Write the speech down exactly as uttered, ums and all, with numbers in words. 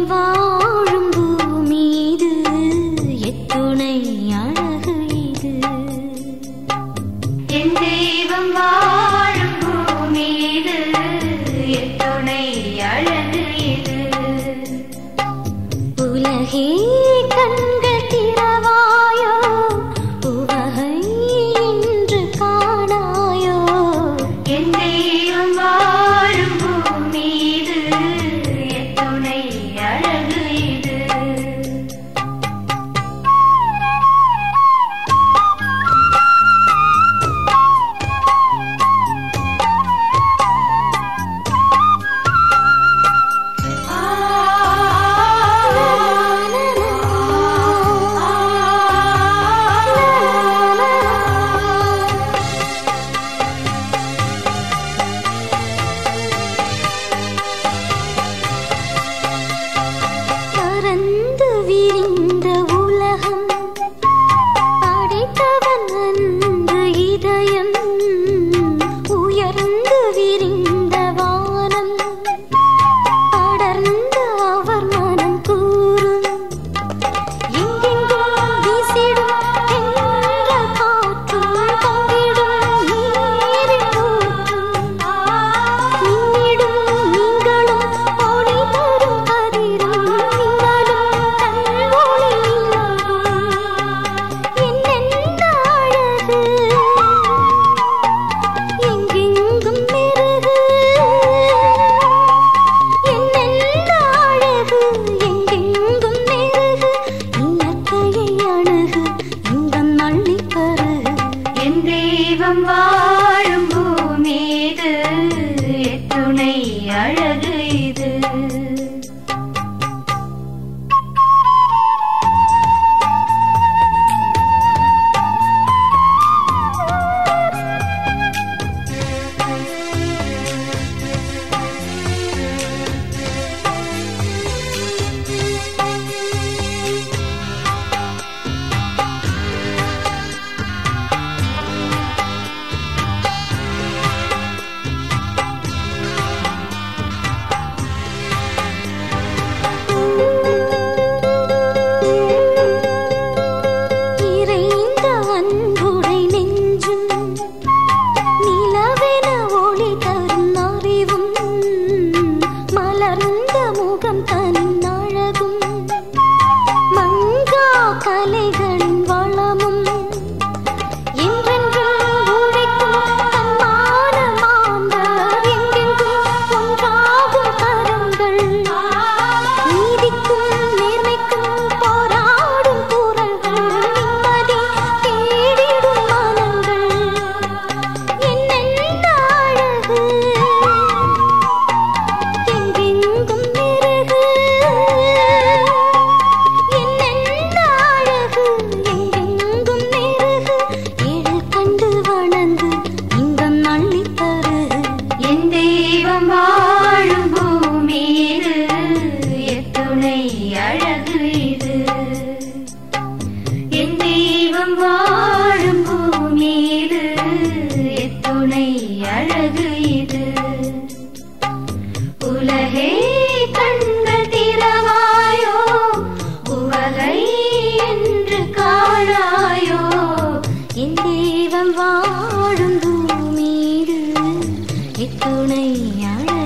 வாழும் பூமீது எத்துணை அழகு இது. என் தெய்வம் வாழும் பூமீது எத்துணை அழகு இது. உலகே கண்கள் திறவாயோ, உவகை இன்று காணாயோ. என் தெய்வம் வாழும் பூமீது எத்துணை அழகு இது. பரந்து விரிந்த உலகம் படைத்தவன் அன்பு இதயம். உயர்ந்து விரிந்த வானம் படர்ந்து அவர் மனம் கூறும். எங்கெங்கும் வீசிடும் தென்றல் காற்றும் பொங்கிடும் நீரின் ஊற்றும். மின்னிடும் நீங்களும் ஒளி தரும் கதிரும் மின்னலும் கண்ஒளி நிலவும். என்னென்ன அழகு எங்கெங்கும் மெருகு. என்னென்ன அழகு எங்கெங்கும் மெருகு. இயற்கையை அணுகு இன்பம் அள்ளிப் பருகு. என் தெய்வம் வாழும் பூமீது எத்துணை அழகு இது. இறைந்த அன்புடை நெஞ்சும் நிலவென ஒளி தரும் அறிவும். மலர்ந்த முகம் தனின் அழகும் மங்கா கலைகளின் வளமும். என்றென்றும் உழைக்கும் தன்மான மாந்தர் எங்கெங்கும் ஒன்றாகும் கரங்கள். நீதிக்கும் நேர்மைக்கும் போராடும் குரல்கள். நிம்மதி தேடிடும் மனங்கள். என்னென்ன அழகு எங்கெங்கும் மெருகு. என்னென்ன அழகு எங்கெங்கும் மெருகு. எழில் கண்டு வணங்கு இன்பம் அள்ளித் தருகு. என் தெய்வம் வாழும் பூமீது எத்துணை அழகு இது. என் தெய்வம் வாழும் பூமீது எத்துணை அழகு இது. உலகே கண்கள் திறவாயோ, உவகை என்று காணாயோ. என் தெய்வம் வாழும் பூமீது எத்துணை அழகு